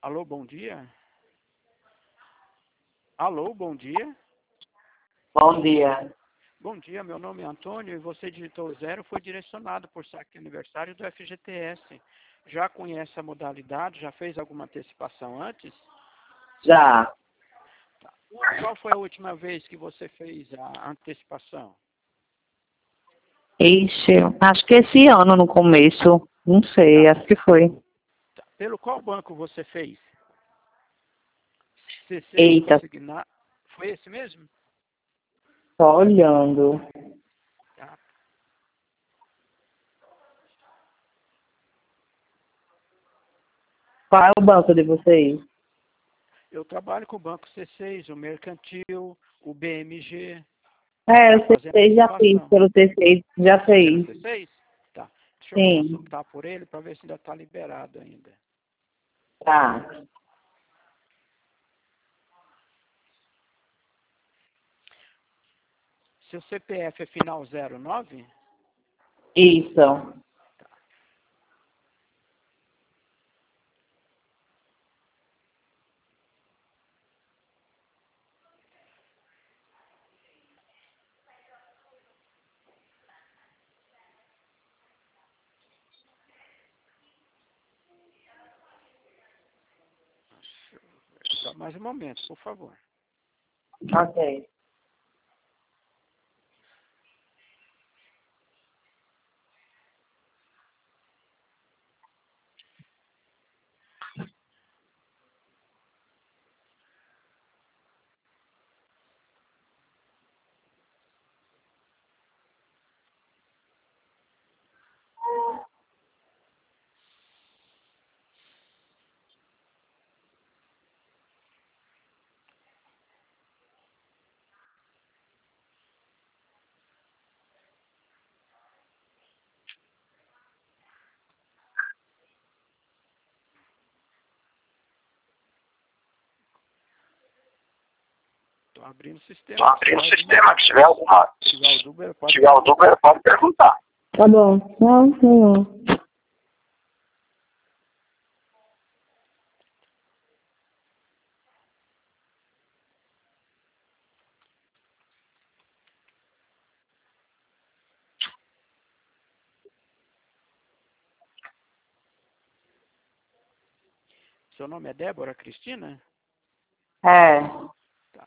Alô, bom dia? Alô, bom dia? Bom dia. Bom dia, meu nome é Antônio e você digitou 0, foi direcionado por saque aniversário do FGTS. Já conhece a modalidade? Já fez alguma antecipação antes? Já. Qual foi a última vez que você fez a antecipação? Ixi, acho que esse ano no começo. Não sei, Tá. acho que foi. Tá. Pelo qual banco você fez? C6 Eita, consignar. Foi esse mesmo? só olhando. Tá. Qual é o banco de vocês? Eu trabalho com o Banco C6, o Mercantil, o BMG. É, o Fazer C6 já fiz, antecipação. pelo C6 já Pelo fez. C6? Tá. Deixa eu Sim, consultar por ele para ver se ainda está liberado ainda. tá. Seu CPF é final 09? Isso. Só mais um momento, por favor. Ok. Estou abrindo o Estou sistema. abrindo o sistema, que se tiver alguma... Se tiver o dúvida, Se pode tiver o dúvida, pode perguntar. Tá bom. Não, não. Seu nome é Débora Cristina? É. Tá.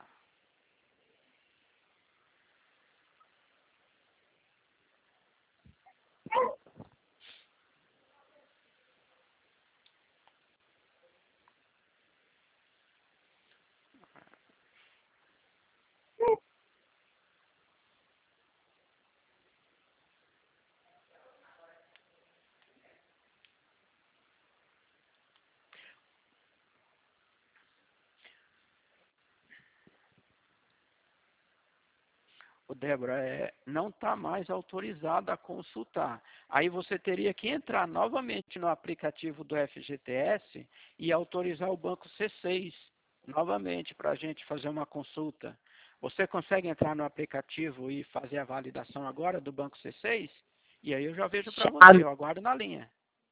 O Débora, não está mais autorizado a consultar. Aí você teria que entrar novamente no aplicativo do FGTS e autorizar o banco C6 novamente para a gente fazer uma consulta. Você consegue entrar no aplicativo e fazer a validação agora do banco C6? E aí eu já vejo para você, eu aguardo na linha.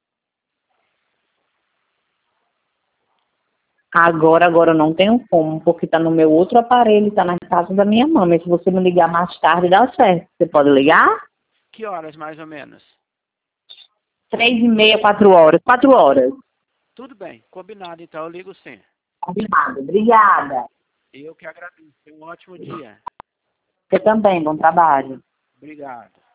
Agora eu não tenho como, porque tá no meu outro aparelho, tá na casa da minha mãe. Mas se você me ligar mais tarde, dá certo. Você pode ligar? Que horas mais ou menos? 3h30, 4 horas. 4 horas. Tudo bem, combinado então, eu ligo sim. Combinado. Obrigada. Eu que agradeço, tenha um ótimo dia. Você também, bom trabalho. Obrigado.